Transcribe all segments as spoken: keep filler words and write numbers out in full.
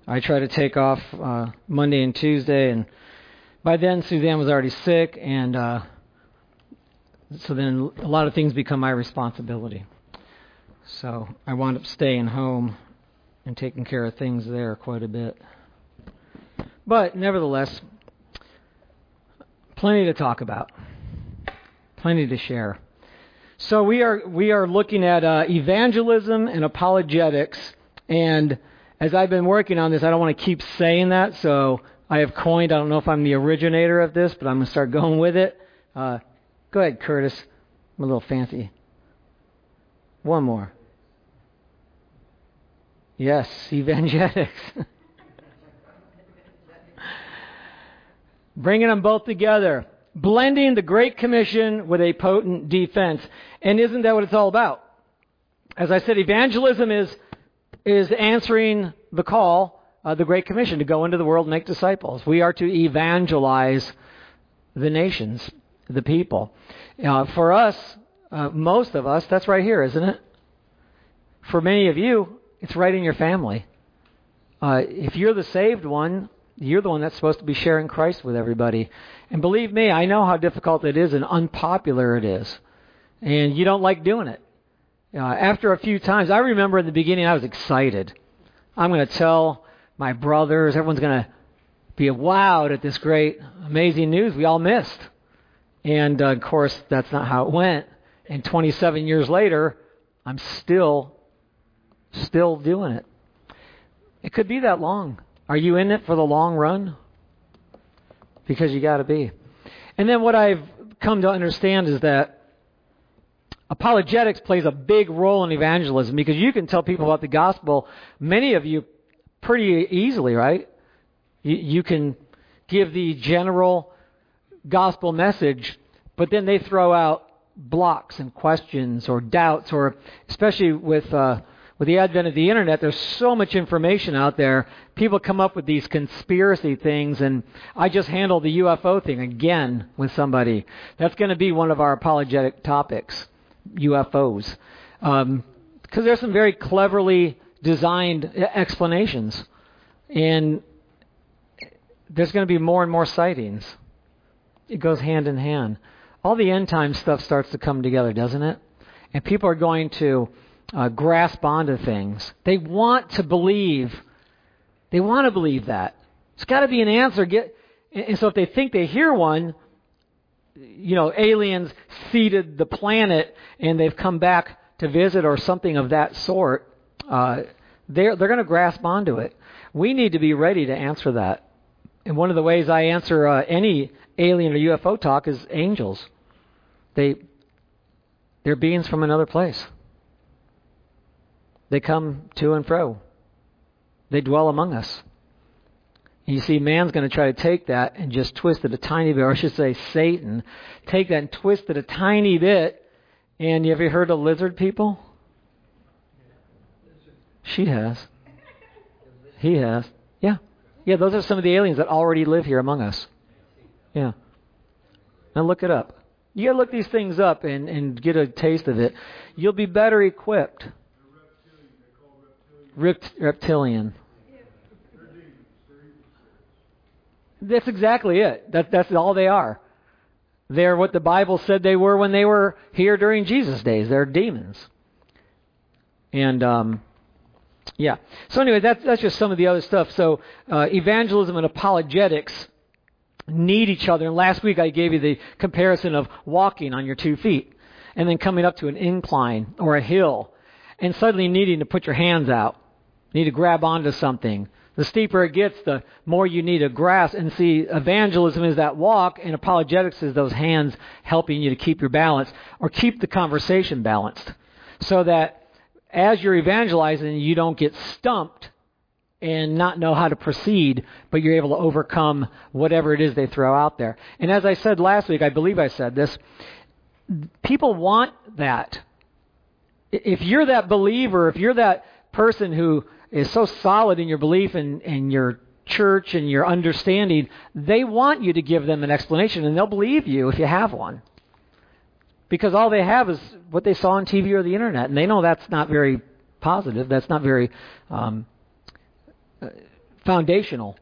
I try to take off uh, Monday and Tuesday, and by then Suzanne was already sick, and uh, so then a lot of things become my responsibility. So I wound up staying home and taking care of things there quite a bit. But nevertheless, plenty to talk about, plenty to share. So we are we are looking at uh, evangelism and apologetics, and as I've been working on this, I don't want to keep saying that, so I have coined, I don't know if I'm the originator of this, but I'm going to start going with it. Uh, go ahead, Curtis. I'm a little fancy. One more. Yes, evangelics. Bringing them both together. Blending the Great Commission with a potent defense. And isn't that what it's all about? As I said, evangelism is is answering the call, uh, the Great Commission, to go into the world and make disciples. We are to evangelize the nations, the people. Uh, for us, uh, most of us, that's right here, isn't it? For many of you, it's right in your family. Uh, if you're the saved one, you're the one that's supposed to be sharing Christ with everybody. And believe me, I know how difficult it is and unpopular it is. And you don't like doing it. Uh, after a few times, I remember in the beginning I was excited. I'm going to tell my brothers, everyone's going to be wowed at this great, amazing news we all missed. And uh, of course, that's not how it went. And twenty-seven years later, I'm still, still doing it. It could be that long. Are you in it for the long run? Because you got to be. And then what I've come to understand is that apologetics plays a big role in evangelism, because you can tell people about the gospel, many of you, pretty easily, right? You, you can give the general gospel message, but then they throw out blocks and questions or doubts, or especially with uh, with the advent of the internet, there's so much information out there. People come up with these conspiracy things, and I just handled the U F O thing again with somebody. That's going to be one of our apologetic topics. U F Os, um, because there's some very cleverly designed explanations, and there's going to be more and more sightings. It goes hand in hand. All the end time stuff starts to come together, doesn't it? And people are going to uh, grasp onto things. They want to believe. They want to believe that. It's got to be an answer. Get, and so if they think they hear one, you know, aliens seeded the planet and they've come back to visit or something of that sort, uh, they're, they're going to grasp onto it. We need to be ready to answer that. And one of the ways I answer uh, any alien or U F O talk is angels. They, they're beings from another place. They come to and fro. They dwell among us. You see, man's going to try to take that and just twist it a tiny bit, or I should say Satan, take that and twist it a tiny bit. And you ever heard of lizard people? She has. He has. Yeah. Yeah, those are some of the aliens that already live here among us. Yeah. Now look it up. You got to look these things up and, and get a taste of it. You'll be better equipped. Rept- reptilian. That's exactly it. That, that's all they are. They're what the Bible said they were when they were here during Jesus' days. They're demons. And, um, yeah. So anyway, that's, that's just some of the other stuff. So uh, evangelism and apologetics need each other. And last week I gave you the comparison of walking on your two feet and then coming up to an incline or a hill and suddenly needing to put your hands out. You need to grab onto something. The steeper it gets, the more you need to grasp. And see, evangelism is that walk, and apologetics is those hands helping you to keep your balance or keep the conversation balanced, so that as you're evangelizing, you don't get stumped and not know how to proceed, but you're able to overcome whatever it is they throw out there. And as I said last week, I believe I said this, people want that. If you're that believer, if you're that person who is so solid in your belief and, and your church and your understanding, they want you to give them an explanation, and they'll believe you if you have one. Because all they have is what they saw on T V or the internet, and they know that's not very positive, that's not very um, foundational.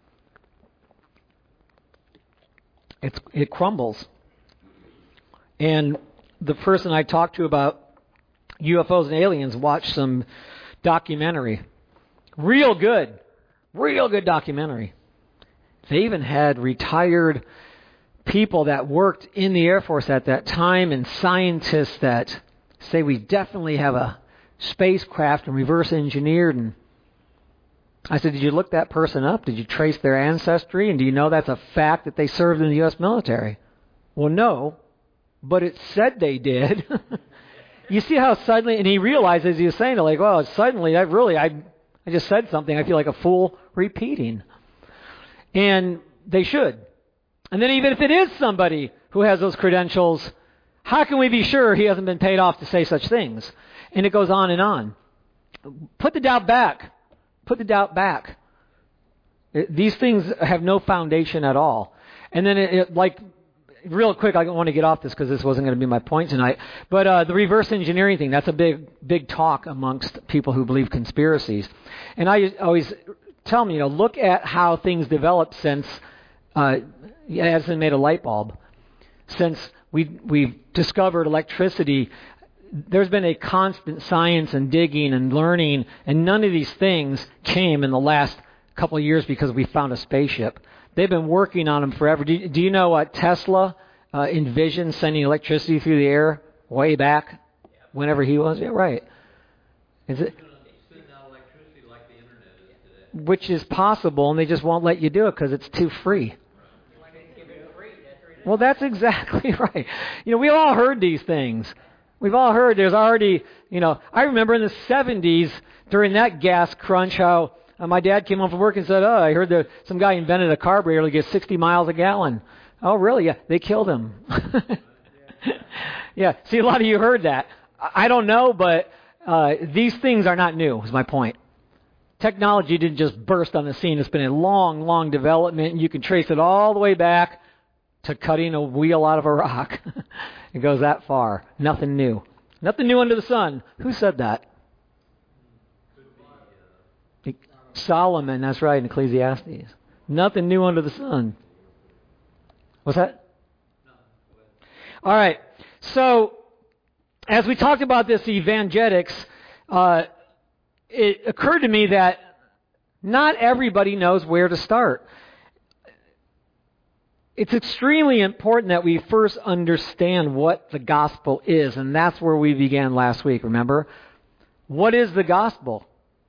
It's, it crumbles. And the person I talked to about U F Os and aliens watched some documentary. Real good. Real good documentary. They even had retired people that worked in the Air Force at that time and scientists that say we definitely have a spacecraft and reverse engineered. And I said, did you look that person up? Did you trace their ancestry? And do you know that's a fact that they served in the U S military? Well, no, but it said they did. You see how suddenly, and he realized as he was saying it, like, well, suddenly, I really, I, I just said something. I feel like a fool repeating. And they should. And then even if it is somebody who has those credentials, how can we be sure he hasn't been paid off to say such things? And it goes on and on. Put the doubt back. Put the doubt back. It, these things have no foundation at all. And then it, it like, real quick, I don't want to get off this because this wasn't going to be my point tonight. But uh, the reverse engineering thing, that's a big, big talk amongst people who believe conspiracies. And I always tell them, you know, look at how things developed since uh, Edison made a light bulb. Since we, we've discovered electricity, there's been a constant science and digging and learning, and none of these things came in the last couple of years because we found a spaceship. They've been working on them forever. Do you, do you know what Tesla uh, envisioned sending electricity through the air way back, whenever he was? Yeah, right. Is it? Which is possible, and they just won't let you do it because it's too free. Well, that's exactly right. You know, we've all heard these things. We've all heard there's already, you know, I remember in the seventies, during that gas crunch, how uh, my dad came home from work and said, oh, I heard that some guy invented a carburetor to get sixty miles a gallon. Oh, really? Yeah, they killed him. Yeah, see, a lot of you heard that. I don't know, but uh, these things are not new, is my point. Technology didn't just burst on the scene. It's been a long, long development, and you can trace it all the way back to cutting a wheel out of a rock. It goes that far. Nothing new. Nothing new under the sun. Who said that? Solomon, that's right, in Ecclesiastes. Nothing new under the sun. What's that? All right. So, as we talked about this evangelics, uh, it occurred to me that not everybody knows where to start. It's extremely important that we first understand what the gospel is, and that's where we began last week, remember? What is the gospel?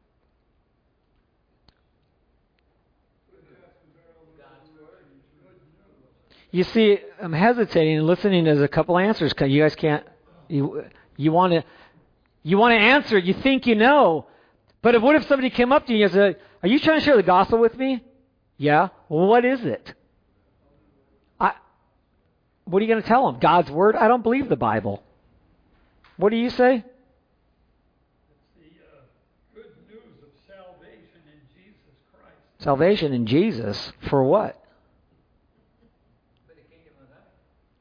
You see, I'm hesitating and listening to a couple answers because you guys can't, you you want to you want to answer, you think you know, but if, what if somebody came up to you and said, are you trying to share the gospel with me? Yeah. Well, what is it? I, what are you going to tell them? God's word? I don't believe the Bible. What do you say? It's the uh, good news of salvation in Jesus Christ. Salvation in Jesus for what? For the kingdom of heaven.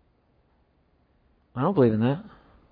I don't believe in that.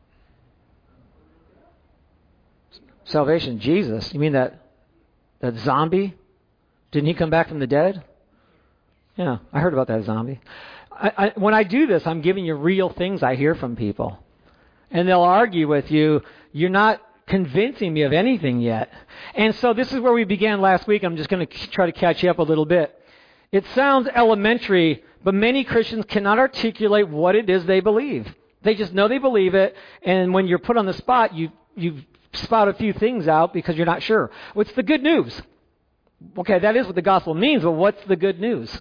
Salvation in Jesus? You mean that that zombie? Didn't he come back from the dead? Yeah, I heard about that zombie. I, I, when I do this, I'm giving you real things I hear from people. And they'll argue with you, you're not convincing me of anything yet. And so this is where we began last week. I'm just going to try to catch you up a little bit. It sounds elementary, but many Christians cannot articulate what it is they believe. They just know they believe it, and when you're put on the spot, you you spout a few things out because you're not sure. What's the good news? Okay, that is what the gospel means, but what's the good news?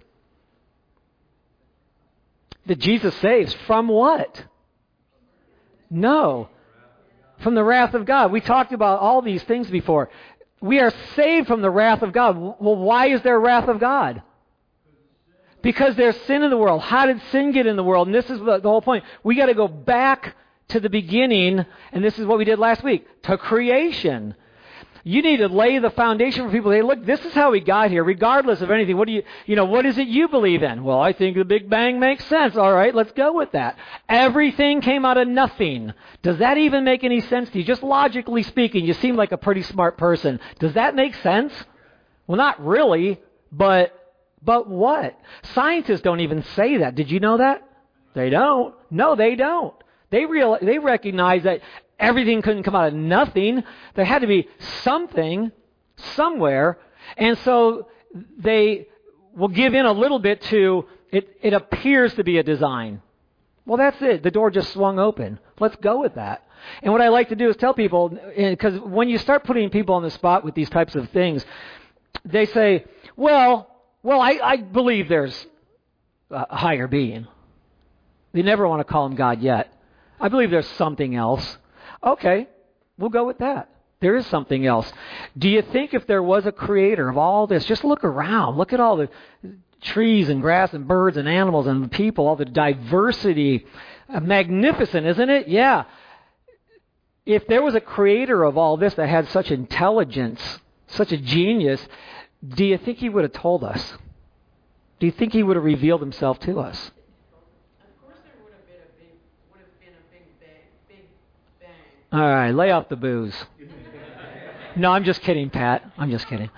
That Jesus saves from what? No. From the wrath of God. We talked about all these things before. We are saved from the wrath of God. Well, why is there wrath of God? Because there's sin in the world. How did sin get in the world? And this is the, the whole point. We got to go back to the beginning, and this is what we did last week, to creation. You need to lay the foundation for people. Hey, look, this is how we got here, regardless of anything. What do you, you know, what is it you believe in? Well, I think the Big Bang makes sense. All right, let's go with that. Everything came out of nothing. Does that even make any sense to you? Just logically speaking, you seem like a pretty smart person. Does that make sense? Well, not really, but but what? Scientists don't even say that. Did you know that? They don't. No, they don't. They real they recognize that everything couldn't come out of nothing. There had to be something somewhere. And so they will give in a little bit to it, it appears to be a design. Well, that's it. The door just swung open. Let's go with that. And what I like to do is tell people, because when you start putting people on the spot with these types of things, they say, well, well, I, I believe there's a higher being. They never want to call him God yet. I believe there's something else. Okay, we'll go with that. There is something else. Do you think if there was a creator of all this, just look around. Look at all the trees and grass and birds and animals and people, all the diversity. Uh, magnificent, isn't it? Yeah. If there was a creator of all this that had such intelligence, such a genius, do you think he would have told us? Do you think he would have revealed himself to us? Of course there would have been a big, would have been a big bang, big bang. All right, lay off the booze. No, I'm just kidding, Pat. I'm just kidding.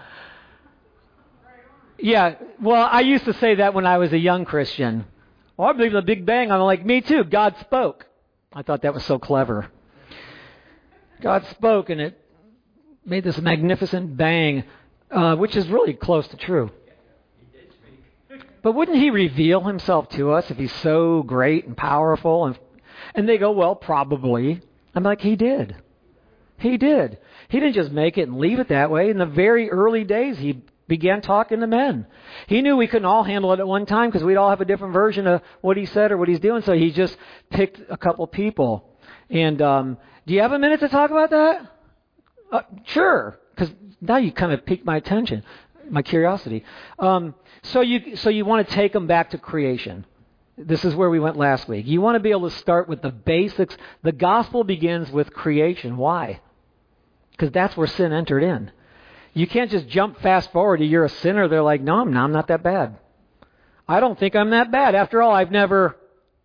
Yeah, well, I used to say that when I was a young Christian. Oh, I believe in the Big Bang. I'm like, me too. God spoke. I thought that was so clever. God spoke, and it made this magnificent bang, uh, which is really close to true. But wouldn't he reveal himself to us if he's so great and powerful? And, and they go, well, probably. I'm like, he did. He did. He didn't just make it and leave it that way. In the very early days, he began talking to men. He knew we couldn't all handle it at one time because we'd all have a different version of what he said or what he's doing. So he just picked a couple people. And um, do you have a minute to talk about that? Uh, sure, because now you kind of piqued my attention, my curiosity. Um, so you so you want to take them back to creation. This is where we went last week. You want to be able to start with the basics. The gospel begins with creation. Why? Because that's where sin entered in. You can't just jump fast forward to you're a sinner. They're like, no, I'm not, I'm not that bad. I don't think I'm that bad. After all, I've never...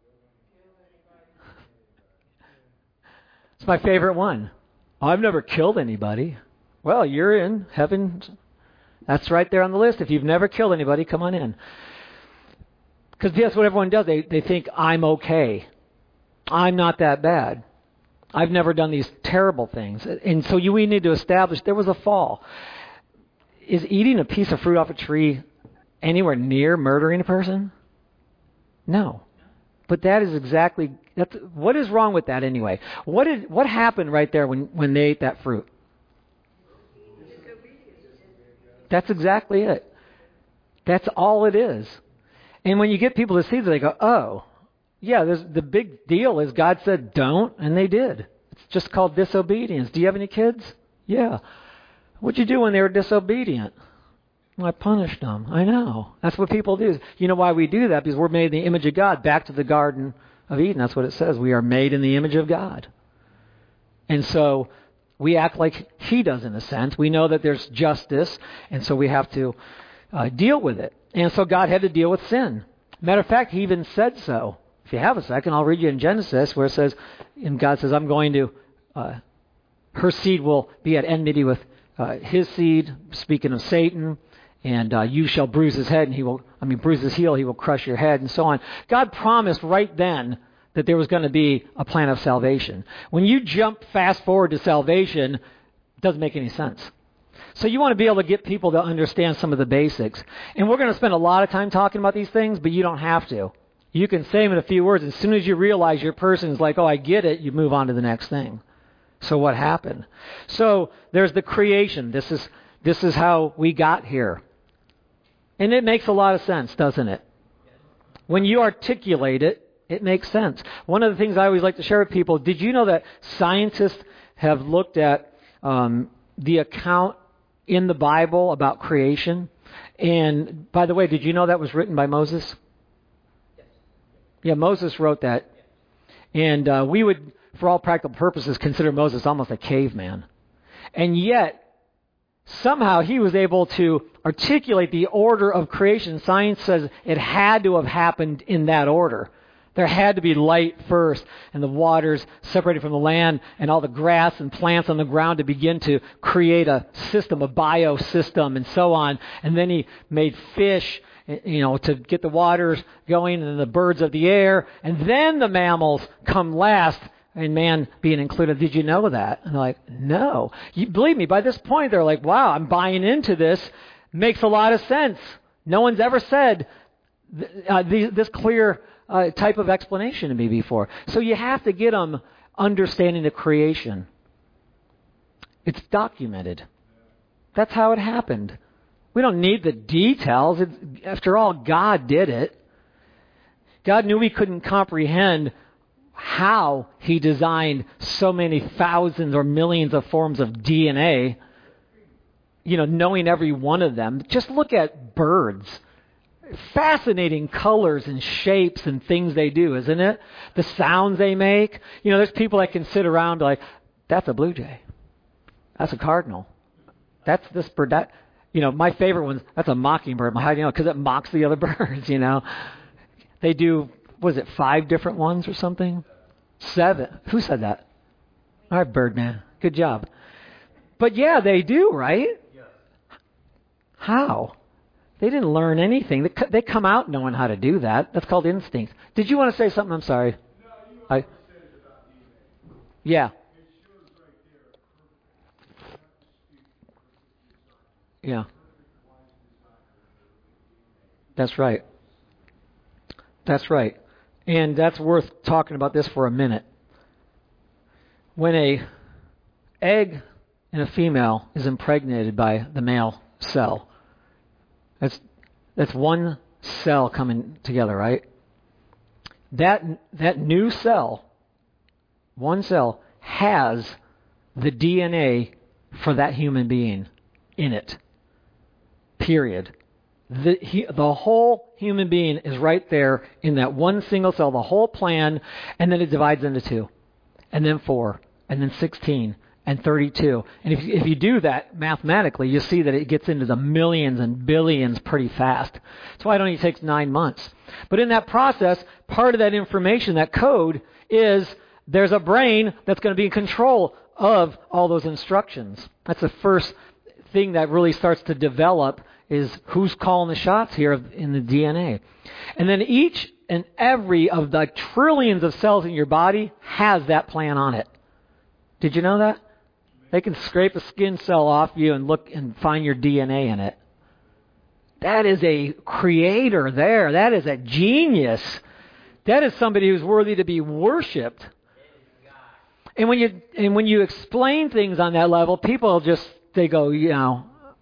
It's my favorite one. I've never killed anybody. Well, you're in heaven. That's right there on the list. If you've never killed anybody, come on in. Because that's what everyone does. They, they think, I'm okay. I'm not that bad. I've never done these terrible things. And so you, we need to establish there was a fall. Is eating a piece of fruit off a tree anywhere near murdering a person? No. But that is exactly, that's, what is wrong with that anyway? What did, what happened right there when, when they ate that fruit? That's exactly it. That's all it is. And when you get people to see that, they go, oh, yeah, there's, the big deal is God said don't, and they did. It's just called disobedience. Do you have any kids? Yeah. What'd you do when they were disobedient? Well, I punished them. I know. That's what people do. You know why we do that? Because we're made in the image of God. Back to the Garden of Eden. That's what it says. We are made in the image of God. And so we act like He does in a sense. We know that there's justice, and so we have to uh, deal with it. And so God had to deal with sin. Matter of fact, He even said so. If you have a second, I'll read you in Genesis where it says, and God says, I'm going to, uh, her seed will be at enmity with uh, his seed, speaking of Satan, and uh, you shall bruise his head, and he will, I mean, bruise his heel, he will crush your head, and so on. God promised right then that there was going to be a plan of salvation. When you jump fast forward to salvation, it doesn't make any sense. So you want to be able to get people to understand some of the basics. And we're going to spend a lot of time talking about these things, but you don't have to. You can say them in a few words. As soon as you realize your person is like, oh, I get it, you move on to the next thing. So what happened? So there's the creation. This is this is how we got here. And it makes a lot of sense, doesn't it? When you articulate it, it makes sense. One of the things I always like to share with people, did you know that scientists have looked at um, the account in the Bible about creation? And by the way, did you know that was written by Moses? Yeah, Moses wrote that. And uh, we would, for all practical purposes, consider Moses almost a caveman. And yet, somehow he was able to articulate the order of creation. Science says it had to have happened in that order. There had to be light first, and the waters separated from the land, and all the grass and plants on the ground to begin to create a system, a biosystem, and so on. And then he made fish, you know, to get the waters going, and the birds of the air, and then the mammals come last, and man being included. Did you know that? And they're like, no. You, believe me, by this point, they're like, wow, I'm buying into this. Makes a lot of sense. No one's ever said uh, the, this clear uh, type of explanation to me before. So you have to get them understanding the creation. It's documented. That's how it happened. We don't need the details. It's, after all, God did it. God knew we couldn't comprehend how he designed so many thousands or millions of forms of D N A, you know, knowing every one of them. Just look at birds. Fascinating colors and shapes and things they do, isn't it? The sounds they make. You know, there's people that can sit around like, that's a blue jay. That's a cardinal. That's this bird. That, you know, my favorite one's, that's a mockingbird. How do you know? Because it mocks the other birds, you know. They do, was it five different ones or something? Seven. Who said that? All right, Birdman. Good job. But yeah, they do, right? Yes. How? They didn't learn anything. They, they come out knowing how to do that. That's called instinct. Did you want to say something? I'm sorry. No, you I, said it about D N A. Yeah. It shows right there. Yeah. That's right. That's right. And that's worth talking about this for a minute. When a egg in a female is impregnated by the male cell, that's that's one cell coming together, right? That that new cell, one cell, has the D N A for that human being in it. Period. The, he, the whole human being is right there in that one single cell, the whole plan, and then it divides into two, and then four, and then sixteen, and thirty-two. And if, if you do that mathematically, you see that it gets into the millions and billions pretty fast. That's why it only takes nine months. But in that process, part of that information, that code, is there's a brain that's going to be in control of all those instructions. That's the first thing that really starts to develop, is who's calling the shots here in the D N A. And then each and every of the trillions of cells in your body has that plan on it. Did you know that? They can scrape a skin cell off you and look and find your D N A in it. That is a creator there. That is a genius. That is somebody who's worthy to be worshipped. And when you and when you explain things on that level, people just, they go, you know,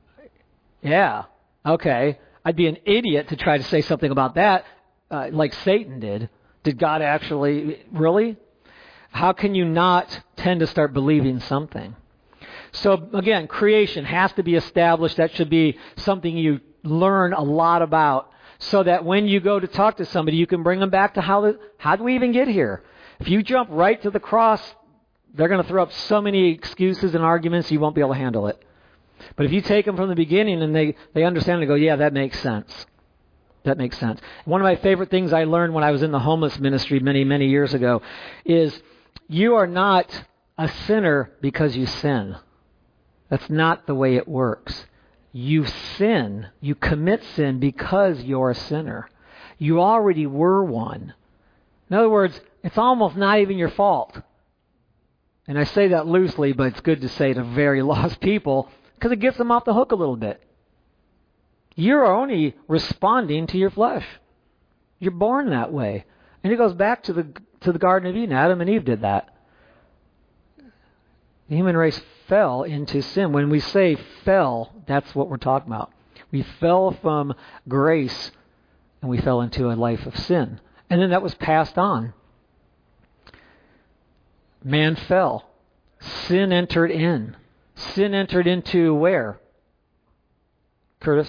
yeah. Okay, I'd be an idiot to try to say something about that uh, like Satan did. Did God actually, really? How can you not tend to start believing something? So again, creation has to be established. That should be something you learn a lot about, so that when you go to talk to somebody, you can bring them back to how, the, how did we even get here? If you jump right to the cross, they're going to throw up so many excuses and arguments you won't be able to handle it. But if you take them from the beginning and they, they understand and go, yeah, that makes sense. That makes sense. One of my favorite things I learned when I was in the homeless ministry many, many years ago is you are not a sinner because you sin. That's not the way it works. You sin, you commit sin because you're a sinner. You already were one. In other words, it's almost not even your fault. And I say that loosely, but it's good to say to very lost people, because it gets them off the hook a little bit. You're only responding to your flesh. You're born that way. And it goes back to the to the Garden of Eden. Adam and Eve did that. The human race fell into sin. When we say fell, that's what we're talking about. We fell from grace and we fell into a life of sin. And then that was passed on. Man fell. Sin entered in. Sin entered into where? Curtis?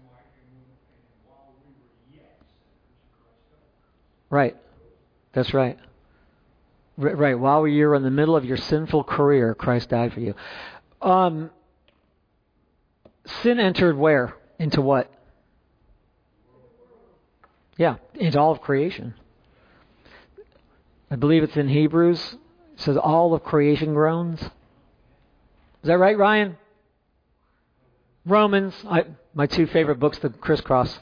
Right. That's right. R- right. While you were in the middle of your sinful career, Christ died for you. Um, sin entered where? Into what? Yeah, into all of creation. I believe it's in Hebrews. It says all of creation groans. Is that right, Ryan? Romans, I, my two favorite books to crisscross.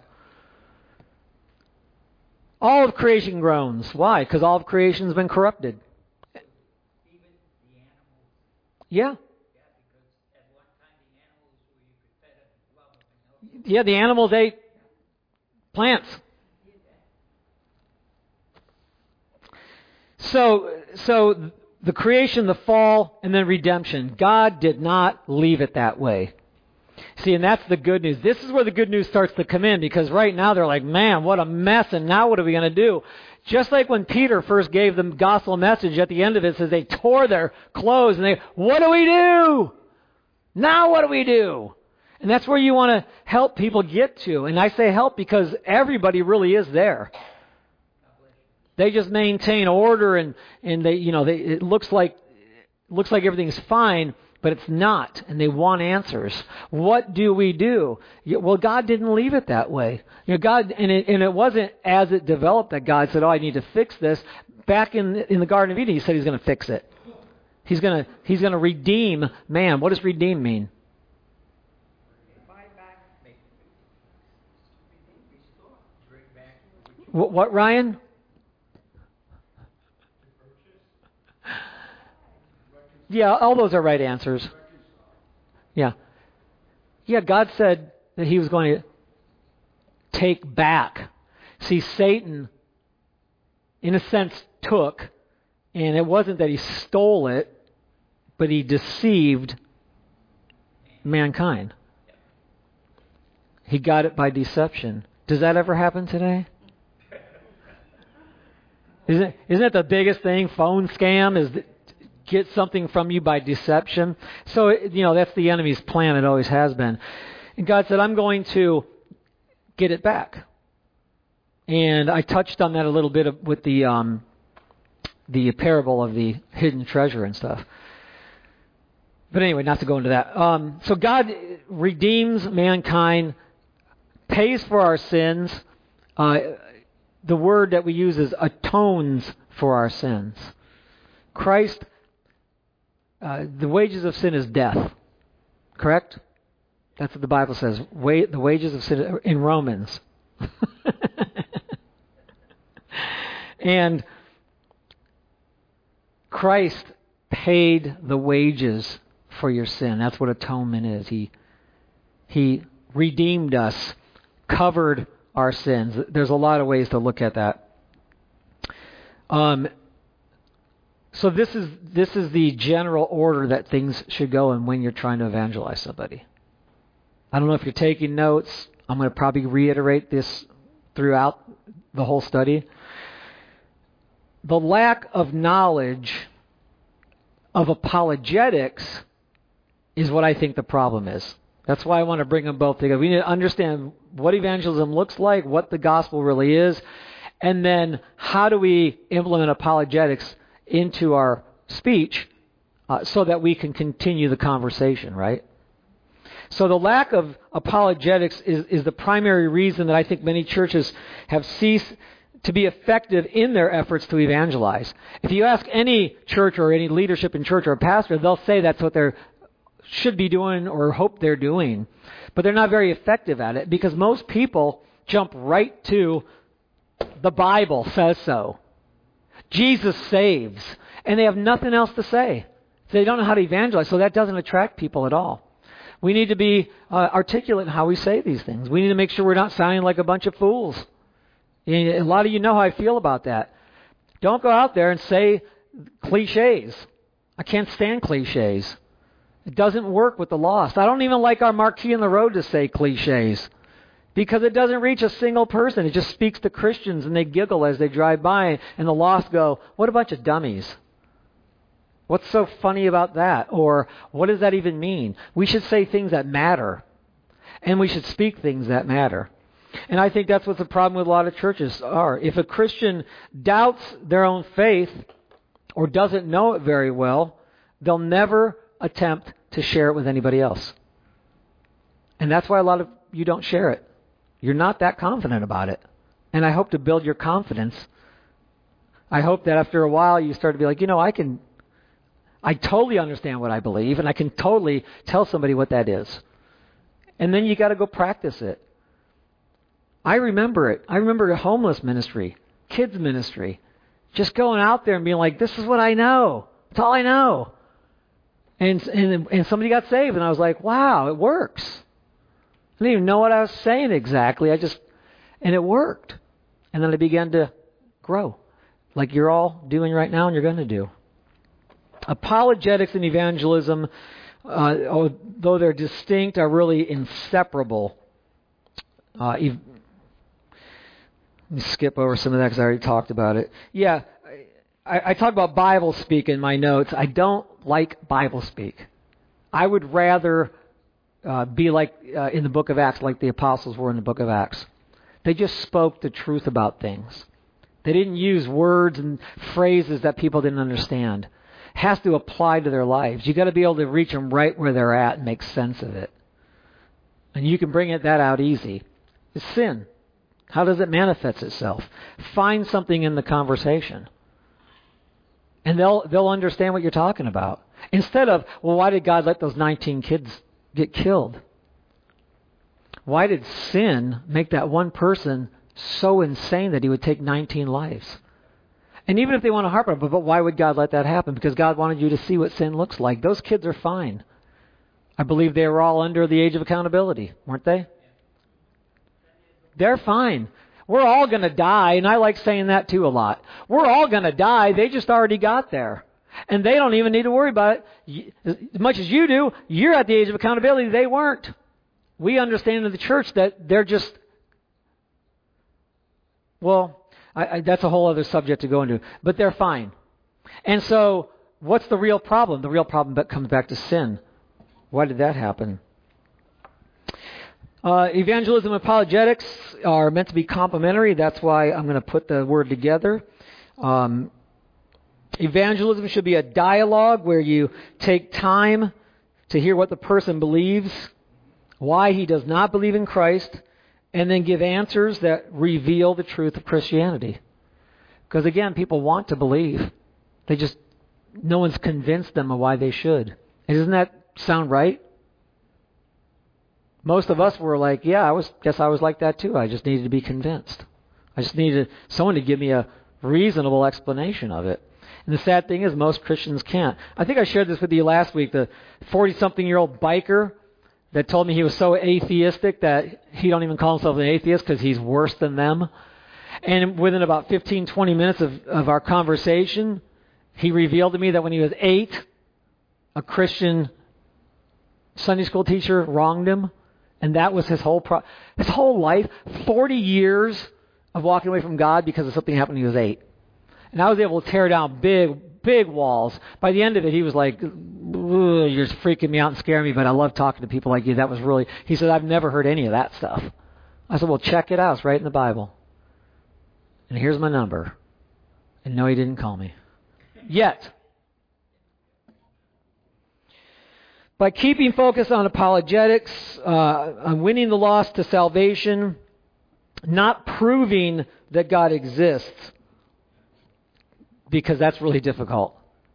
All of creation groans. Why? Because all of creation has been corrupted. Even the animals. Yeah. Yeah, because at one time the animals were you could fed them and love them and help them. Yeah, the animals ate plants. So, so the creation, the fall, and then redemption. God did not leave it that way. See, and that's the good news. This is where the good news starts to come in, because right now they're like, man, what a mess, and now what are we going to do? Just like when Peter first gave the gospel message, at the end of it, it says they tore their clothes, and they, what do we do? Now what do we do? And that's where you want to help people get to. And I say help because everybody really is there. They just maintain order, and, and they, you know, they, it looks like looks like everything's fine, but it's not, and they want answers. What do we do? Well, God didn't leave it that way. You know, God, and it, and it wasn't as it developed that God said, "Oh, I need to fix this." Back in in the Garden of Eden, He said He's going to fix it. He's going to He's going to redeem man. What does redeem mean? Buy back. What, what Ryan? Yeah, all those are right answers. Yeah. Yeah, God said that He was going to take back. See, Satan, in a sense, took, and it wasn't that he stole it, but he deceived mankind. He got it by deception. Does that ever happen today? Isn't, isn't it the biggest thing? Phone scam is... The, get something from you by deception. So, you know, that's the enemy's plan. It always has been. And God said, I'm going to get it back. And I touched on that a little bit with the um, the parable of the hidden treasure and stuff. But anyway, not to go into that. Um, so God redeems mankind, pays for our sins. Uh, the word that we use is atones for our sins. Christ Uh, the wages of sin is death. Correct? That's what the Bible says. Wa- the wages of sin in Romans. And Christ paid the wages for your sin. That's what atonement is. He He redeemed us, covered our sins. There's a lot of ways to look at that. Um. So this is this is the general order that things should go in when you're trying to evangelize somebody. I don't know if you're taking notes. I'm going to probably reiterate this throughout the whole study. The lack of knowledge of apologetics is what I think the problem is. That's why I want to bring them both together. We need to understand what evangelism looks like, what the gospel really is, and then how do we implement apologetics into our speech uh, so that we can continue the conversation, right? So the lack of apologetics is, is the primary reason that I think many churches have ceased to be effective in their efforts to evangelize. If you ask any church or any leadership in church or a pastor, they'll say that's what they should be doing or hope they're doing. But they're not very effective at it because most people jump right to the Bible says so. Jesus saves. And they have nothing else to say. They don't know how to evangelize, so that doesn't attract people at all. We need to be uh, articulate in how we say these things. We need to make sure we're not sounding like a bunch of fools. And a lot of you know how I feel about that. Don't go out there and say cliches. I can't stand cliches. It doesn't work with the lost. I don't even like our marquee in the road to say cliches. Because it doesn't reach a single person. It just speaks to Christians and they giggle as they drive by and the lost go, what a bunch of dummies. What's so funny about that? Or what does that even mean? We should say things that matter. And we should speak things that matter. And I think that's what the problem with a lot of churches are. If a Christian doubts their own faith or doesn't know it very well, they'll never attempt to share it with anybody else. And that's why a lot of you don't share it. You're not that confident about it. And I hope to build your confidence I hope that after a while you start to be like, you know, I can, I totally understand what I believe, and I can totally tell somebody what that is. And then you got to go practice it. I remember it. I remember a homeless ministry, kids ministry, just going out there and being like, this is what I know. It's all I know. And, and, and somebody got saved, and I was like, wow, it works. I didn't even know what I was saying exactly. I just, and it worked. And then I began to grow, like you're all doing right now and you're going to do. Apologetics and evangelism, uh, although they're distinct, are really inseparable. Uh, ev- Let me skip over some of that because I already talked about it. Yeah, I, I talk about Bible speak in my notes. I don't like Bible speak. I would rather uh, be like uh, in the book of Acts, like the apostles were in the book of Acts. They just spoke the truth about things. They didn't use words and phrases that people didn't understand. It has to apply to their lives. You've got to be able to reach them right where they're at and make sense of it. And you can bring it, that out easy. It's sin. How does it manifest itself? Find something in the conversation. And they'll they'll understand what you're talking about. Instead of, well, why did God let those nineteen kids get killed? Why did sin make that one person so insane that he would take nineteen lives? And even if they want to harp on it, but why would God let that happen? Because God wanted you to see what sin looks like. Those kids are fine. I believe they were all under the age of accountability, weren't they? They're fine. We're all going to die, and I like saying that too a lot. We're all going to die. They just already got there. And they don't even need to worry about it. As much as you do, you're at the age of accountability. They weren't. We understand in the church that they're just, well, I, I, that's a whole other subject to go into. But they're fine. And so what's the real problem? The real problem that comes back to sin. Why did that happen? Uh, evangelism and apologetics are meant to be complementary. That's why I'm going to put the word together. Um, evangelism should be a dialogue where you take time to hear what the person believes, why he does not believe in Christ, and then give answers that reveal the truth of Christianity. Because again, people want to believe. They just, no one's convinced them of why they should. And doesn't that sound right? Most of us were like, yeah, I was guess I was like that too. I just needed to be convinced. I just needed someone to give me a reasonable explanation of it. And the sad thing is most Christians can't. I think I shared this with you last week, the forty-something-year-old biker that told me he was so atheistic that he don't even call himself an atheist because he's worse than them. And within about fifteen, twenty minutes of, of our conversation, he revealed to me that when he was eight, a Christian Sunday school teacher wronged him. And that was his whole pro- his whole life, forty years of walking away from God because of something happened when he was eight. And I was able to tear down big, big walls. By the end of it, he was like, you're just freaking me out and scaring me, but I love talking to people like you. That was really, he said, I've never heard any of that stuff. I said, well, check it out. It's right in the Bible. And here's my number. And no, he didn't call me. Yet. By keeping focus on apologetics, uh, on winning the lost to salvation, not proving that God exists, because that's really difficult.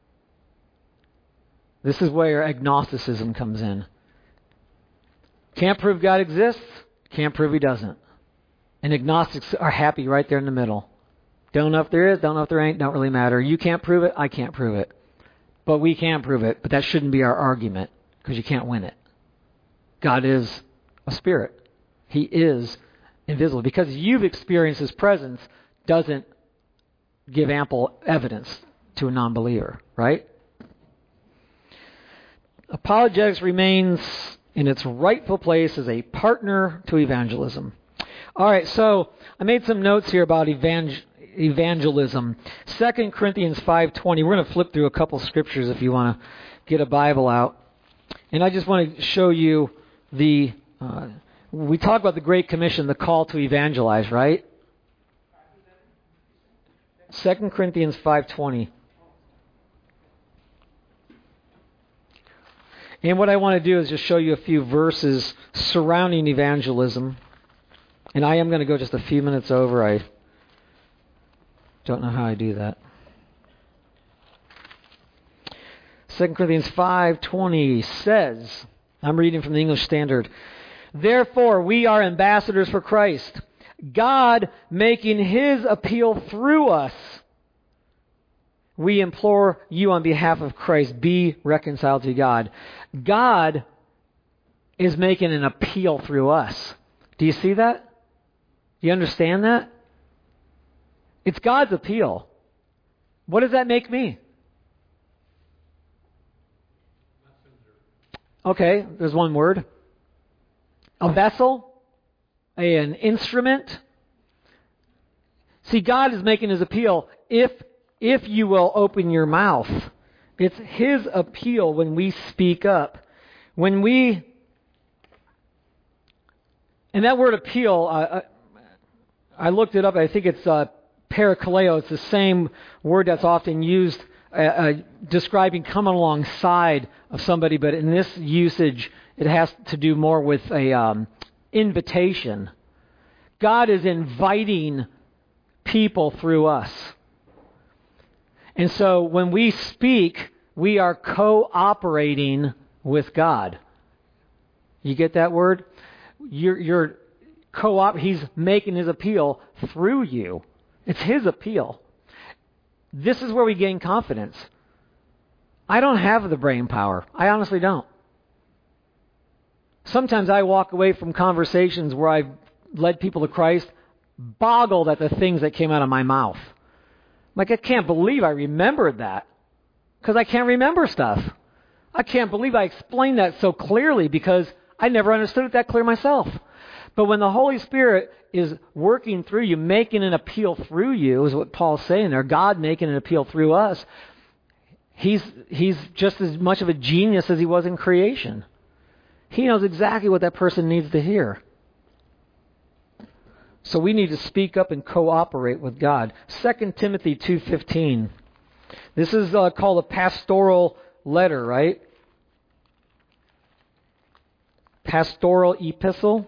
This is where agnosticism comes in. Can't prove God exists, can't prove He doesn't. And agnostics are happy right there in the middle. Don't know if there is, don't know if there ain't, don't really matter. You can't prove it, I can't prove it. But we can prove it, but that shouldn't be our argument. Because you can't win it. God is a spirit. He is invisible. Because you've experienced His presence doesn't give ample evidence to a non-believer, right? Apologetics remains in its rightful place as a partner to evangelism. All right, so I made some notes here about evangel- evangelism. Second Corinthians five twenty. We're going to flip through a couple scriptures if you want to get a Bible out. And I just want to show you the, uh, we talk about the Great Commission, the call to evangelize, right? Second Corinthians five twenty. And what I want to do is just show you a few verses surrounding evangelism. And I am going to go just a few minutes over. I Don't know how I do that. Second Corinthians five twenty says, I'm reading from the English Standard, therefore we are ambassadors for Christ, God making His appeal through us. We implore you on behalf of Christ, be reconciled to God. God is making an appeal through us. Do you see that? Do you understand that? It's God's appeal. What does that make me? Okay, there's one word. A vessel, a, an instrument. See, God is making His appeal if if you will open your mouth. It's His appeal when we speak up. When we... And that word appeal, uh, I looked it up. I think it's uh, parakaleo. It's the same word that's often used uh, uh, describing coming alongside of somebody, but in this usage, it has to do more with a um, invitation. God is inviting people through us. And so when we speak, we are cooperating with God. You get that word? You're, you're co-op. He's making His appeal through you. It's His appeal. This is where we gain confidence. I don't have the brain power. I honestly don't. Sometimes I walk away from conversations where I've led people to Christ, boggled at the things that came out of my mouth. Like, I can't believe I remembered that. Because I can't remember stuff. I can't believe I explained that so clearly because I never understood it that clear myself. But when the Holy Spirit is working through you, making an appeal through you, is what Paul's saying there, God making an appeal through us, He's He's just as much of a genius as He was in creation. He knows exactly what that person needs to hear. So we need to speak up and cooperate with God. Second Timothy two fifteen. This is uh, called a pastoral letter, right? Pastoral epistle.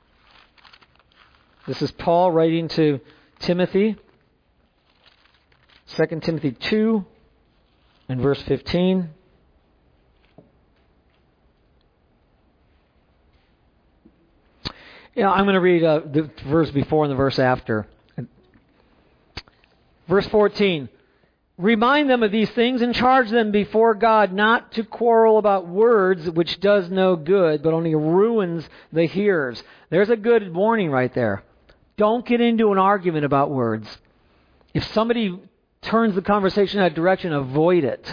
This is Paul writing to Timothy. Second Timothy two and verse fifteen. Yeah, I'm going to read uh, the verse before and the verse after. Verse fourteen. Remind them of these things and charge them before God not to quarrel about words, which does no good, but only ruins the hearers. There's a good warning right there. Don't get into an argument about words. If somebody turns the conversation in that direction, avoid it.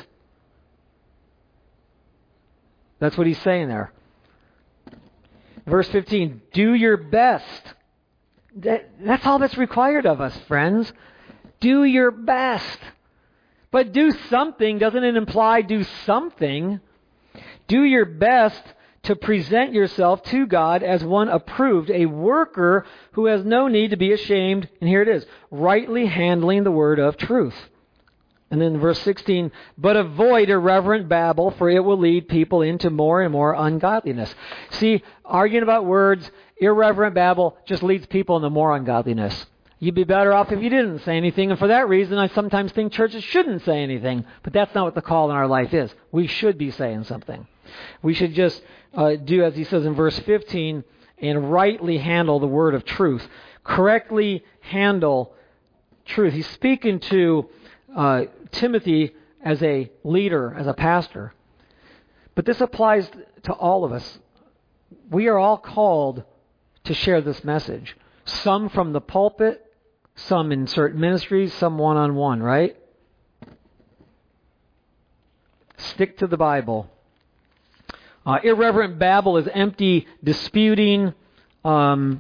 That's what he's saying there. Verse fifteen, do your best. That, that's all that's required of us, friends. Do your best. But do something, doesn't it imply do something? Do your best to present yourself to God as one approved, a worker who has no need to be ashamed. And here it is, rightly handling the word of truth. And then verse sixteen, but avoid irreverent babble, for it will lead people into more and more ungodliness. See, arguing about words, irreverent babble, just leads people into more ungodliness. You'd be better off if you didn't say anything. And for that reason, I sometimes think churches shouldn't say anything. But that's not what the call in our life is. We should be saying something. We should just uh, do, as he says in verse fifteen, and rightly handle the word of truth. Correctly handle truth. He's speaking to uh, Timothy as a leader, as a pastor. But this applies to all of us. We are all called to share this message. Some from the pulpit, some in certain ministries, some one-on-one, right? Stick to the Bible. Uh, irreverent babble is empty disputing. Um,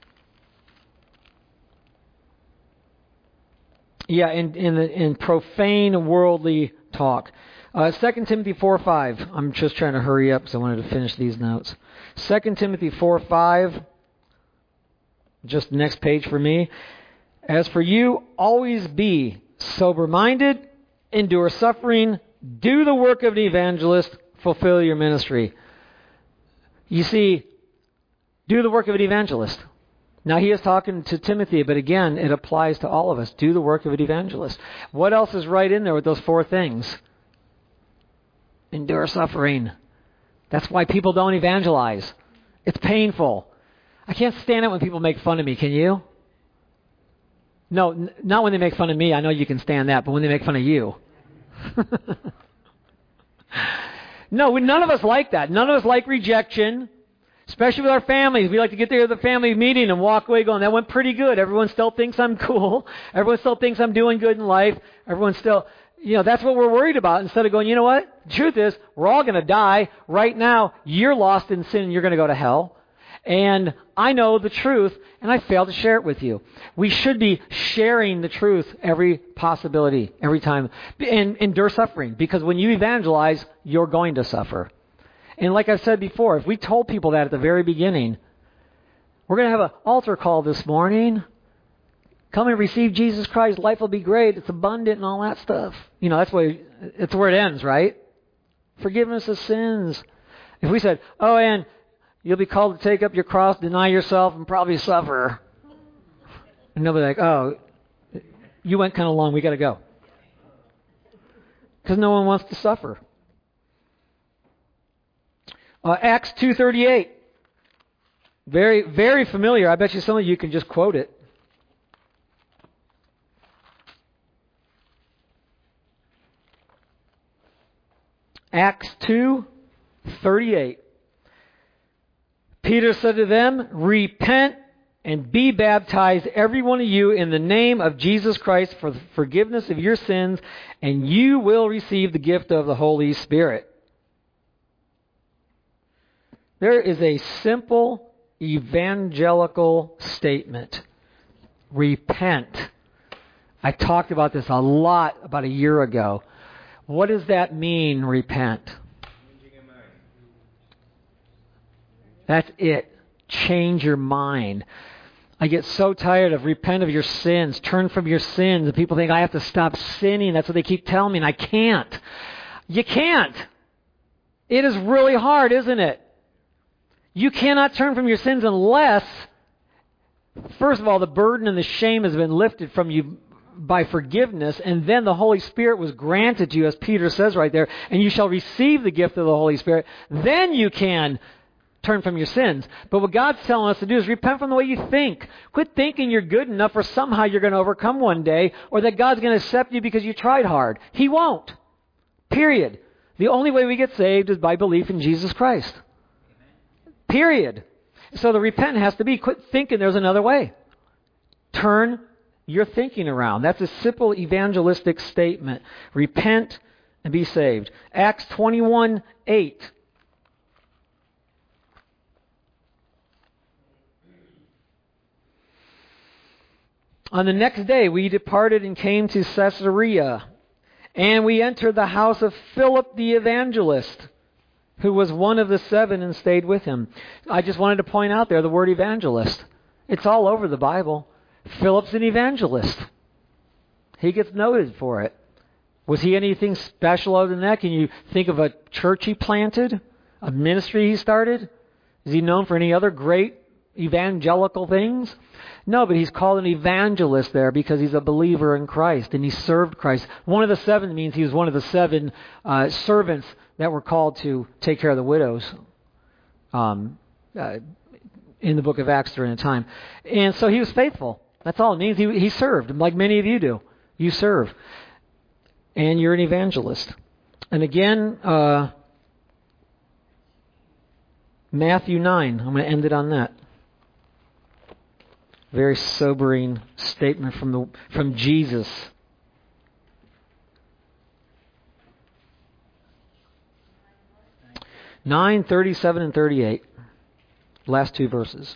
yeah, and in, in, in profane worldly talk. Uh, Second Timothy four five. I'm just trying to hurry up because I wanted to finish these notes. Second Timothy four five. Just the next page for me. As for you, always be sober-minded, endure suffering, do the work of an evangelist, fulfill your ministry. You see, do the work of an evangelist. Now, he is talking to Timothy, but again, it applies to all of us. Do the work of an evangelist. What else is right in there with those four things? Endure suffering. That's why people don't evangelize. It's painful. I can't stand it when people make fun of me. Can you? No, n- not when they make fun of me. I know you can stand that, but when they make fun of you. No, we, none of us like that. None of us like rejection, especially with our families. We like to get there to the family meeting and walk away going, that went pretty good. Everyone still thinks I'm cool. Everyone still thinks I'm doing good in life. Everyone still, you know, that's what we're worried about instead of going, you know what? The truth is, we're all going to die. Right now, you're lost in sin and you're going to go to hell. And I know the truth, and I failed to share it with you. We should be sharing the truth every possibility, every time. And endure suffering, because when you evangelize, you're going to suffer. And like I've said before, if we told people that at the very beginning, we're going to have an altar call this morning. Come and receive Jesus Christ. Life will be great. It's abundant and all that stuff. You know, that's where, it's where it ends, right? Forgiveness of sins. If we said, oh, and you'll be called to take up your cross, deny yourself, and probably suffer. And they'll be like, oh, you went kind of long. We got to go. Because no one wants to suffer. Uh, Acts two thirty-eight. Very, very familiar. I bet you some of you can just quote it. Acts two thirty-eight. Peter said to them, repent and be baptized, every one of you, in the name of Jesus Christ for the forgiveness of your sins, and you will receive the gift of the Holy Spirit. There is a simple evangelical statement. Repent. I talked about this a lot about a year ago. What does that mean, repent? That's it. Change your mind. I get so tired of repent of your sins. Turn from your sins. And people think I have to stop sinning. That's what they keep telling me. And I can't. You can't. It is really hard, isn't it? You cannot turn from your sins unless, first of all, the burden and the shame has been lifted from you by forgiveness, and then the Holy Spirit was granted to you, as Peter says right there, and you shall receive the gift of the Holy Spirit. Then you can turn from your sins. But what God's telling us to do is repent from the way you think. Quit thinking you're good enough or somehow you're going to overcome one day, or that God's going to accept you because you tried hard. He won't. Period. The only way we get saved is by belief in Jesus Christ. Period. So the repent has to be, quit thinking there's another way. Turn your thinking around. That's a simple evangelistic statement. Repent and be saved. Acts twenty-one eight. On the next day we departed and came to Caesarea, and we entered the house of Philip the evangelist, who was one of the seven, and stayed with him. I just wanted to point out there the word evangelist. It's all over the Bible. Philip's an evangelist. He gets noted for it. Was he anything special other than that? Can you think of a church he planted? A ministry he started? Is he known for any other great evangelical things? No, but he's called an evangelist there because he's a believer in Christ and he served Christ. One of the seven means he was one of the seven uh, servants that were called to take care of the widows um, uh, in the book of Acts during the time. And so he was faithful. That's all it means. He, he served, like many of you do. You serve. And you're an evangelist. And again, uh, Matthew nine. I'm going to end it on that. Very sobering statement from the from Jesus. nine, thirty-seven, and thirty-eight. Last two verses.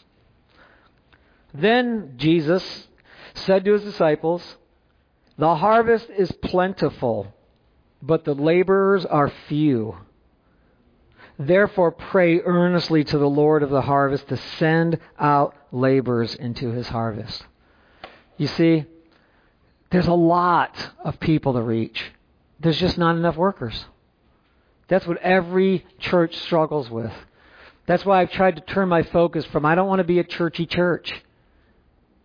Then Jesus said to his disciples, the harvest is plentiful, but the laborers are few. Therefore pray earnestly to the Lord of the harvest to send out laborers into his harvest. You see, there's a lot of people to reach. There's just not enough workers. That's what every church struggles with. That's why I've tried to turn my focus from, I don't want to be a churchy church.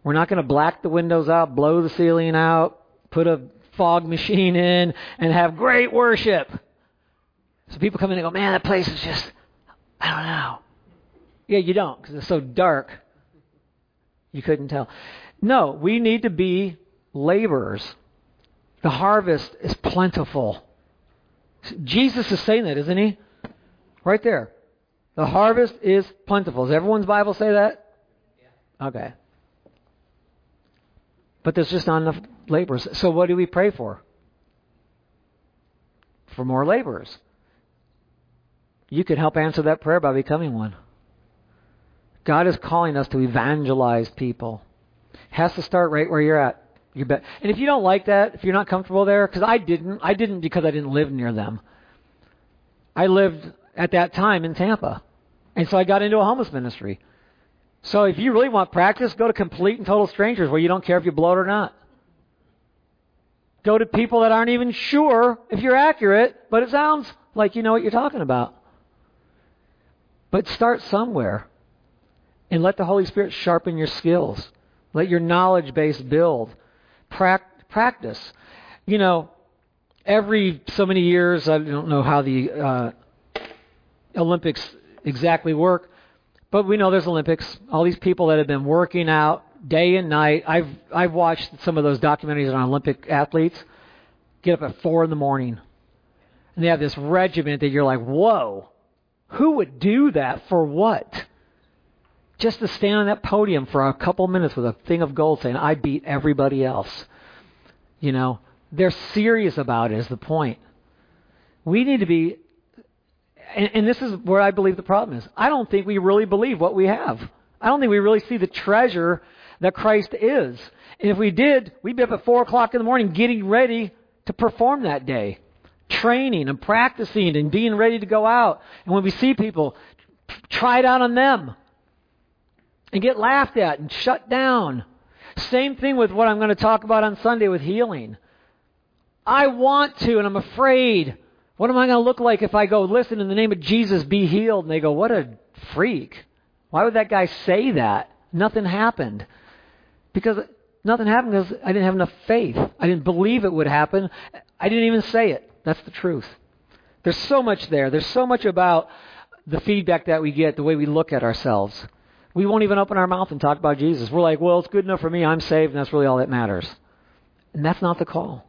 We're not going to black the windows out, blow the ceiling out, put a fog machine in, and have great worship. So people come in and go, man, that place is just, I don't know. Yeah, you don't, because it's so dark. You couldn't tell. No, we need to be laborers. The harvest is plentiful. Jesus is saying that, isn't he? Right there. The harvest is plentiful. Does everyone's Bible say that? Yeah. Okay. But there's just not enough laborers. So what do we pray for? For more laborers. You could help answer that prayer by becoming one. God is calling us to evangelize people. It has to start right where you're at. You bet. And if you don't like that, if you're not comfortable there, because I didn't, I didn't because I didn't live near them. I lived at that time in Tampa. And so I got into a homeless ministry. So if you really want practice, go to complete and total strangers where you don't care if you blow it or not. Go to people that aren't even sure if you're accurate, but it sounds like you know what you're talking about. But start somewhere and let the Holy Spirit sharpen your skills. Let your knowledge base build. Prac- practice. You know, every so many years, I don't know how the uh, Olympics exactly work, but we know there's Olympics. All these people that have been working out day and night. I've I've watched some of those documentaries on Olympic athletes get up at four in the morning, and they have this regiment that you're like, whoa, who would do that for what? Just to stand on that podium for a couple minutes with a thing of gold saying, I beat everybody else. You know, they're serious about it is the point. We need to be, and, and this is where I believe the problem is. I don't think we really believe what we have. I don't think we really see the treasure that Christ is. And if we did, we'd be up at four o'clock in the morning getting ready to perform that day. Training and practicing and being ready to go out. And when we see people, try it out on them. And get laughed at and shut down. Same thing with what I'm going to talk about on Sunday with healing. I want to, and I'm afraid. What am I going to look like if I go, listen, in the name of Jesus, be healed? And they go, what a freak. Why would that guy say that? Nothing happened. Because nothing happened because I didn't have enough faith. I didn't believe it would happen. I didn't even say it. That's the truth. There's so much there. There's so much about the feedback that we get, the way we look at ourselves. We won't even open our mouth and talk about Jesus. We're like, well, it's good enough for me. I'm saved, and that's really all that matters. And that's not the call.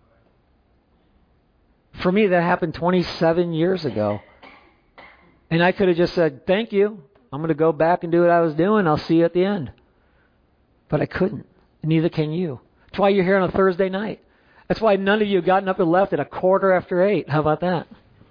For me, that happened twenty-seven years ago. And I could have just said, thank you. I'm going to go back and do what I was doing. I'll see you at the end. But I couldn't. Neither can you. That's why you're here on a Thursday night. That's why none of you have gotten up and left at a quarter after eight. How about that?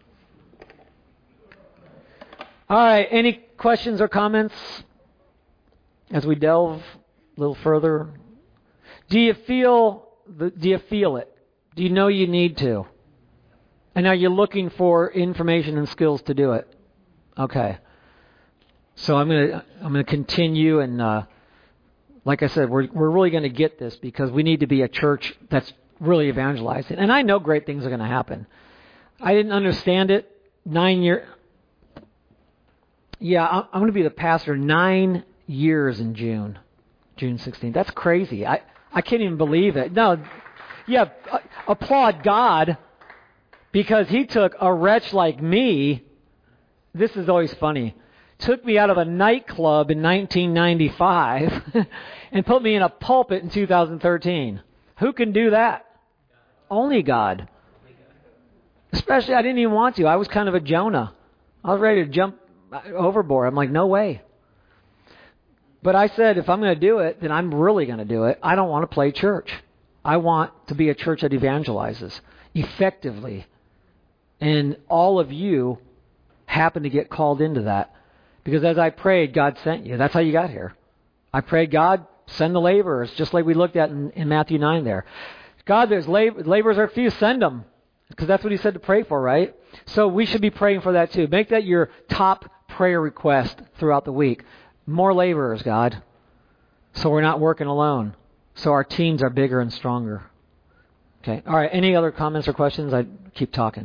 All right. Any questions or comments as we delve a little further? Do you feel the, do you feel it? Do you know you need to? And are you looking for information and skills to do it? Okay. So I'm gonna I'm gonna continue, and uh, like I said, we're we're really going to get this because we need to be a church that's really evangelizing. And I know great things are going to happen. I didn't understand it nine years. Yeah, I'm going to be the pastor nine years in June, June sixteenth. That's crazy. I I can't even believe it. No, yeah, applaud God because He took a wretch like me. This is always funny. Took me out of a nightclub in nineteen ninety-five and put me in a pulpit in two thousand thirteen. Who can do that? Only God. Especially, I didn't even want to. I was kind of a Jonah. I was ready to jump overboard. I'm like, no way. But I said, if I'm going to do it, then I'm really going to do it. I don't want to play church. I want to be a church that evangelizes effectively. And all of you happen to get called into that. Because as I prayed, God sent you. That's how you got here. I prayed, God, send the laborers, just like we looked at in, in Matthew nine there. God, there's lab- laborers are few, send them. Because that's what He said to pray for, right? So we should be praying for that too. Make that your top prayer request throughout the week. More laborers, God. So we're not working alone. So our teams are bigger and stronger. Okay. All right. Any other comments or questions? I keep talking.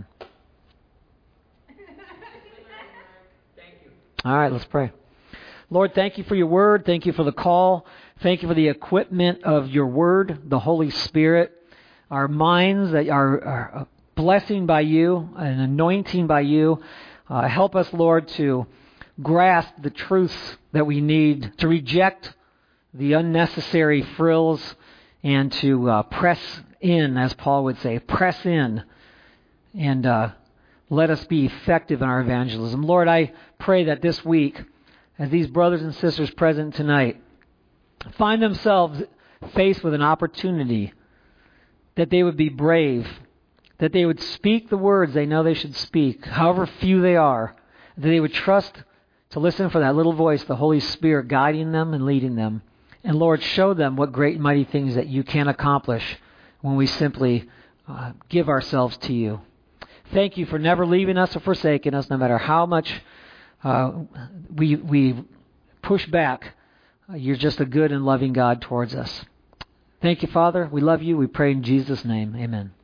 All right, let's pray. Lord, thank you for your word. Thank you for the call. Thank you for the equipment of your word, the Holy Spirit, our minds that are, are a blessing by you, an anointing by you. Uh, help us, Lord, to grasp the truths that we need, to reject the unnecessary frills, and to uh, press in, as Paul would say, press in, and uh, let us be effective in our evangelism. Lord, I pray that this week, as these brothers and sisters present tonight find themselves faced with an opportunity, that they would be brave, that they would speak the words they know they should speak, however few they are, that they would trust to listen for that little voice, the Holy Spirit, guiding them and leading them. And Lord, show them what great and mighty things that you can accomplish when we simply uh, give ourselves to you. Thank you for never leaving us or forsaking us, no matter how much uh, we we push back. Uh, you're just a good and loving God towards us. Thank you, Father. We love you. We pray in Jesus' name. Amen.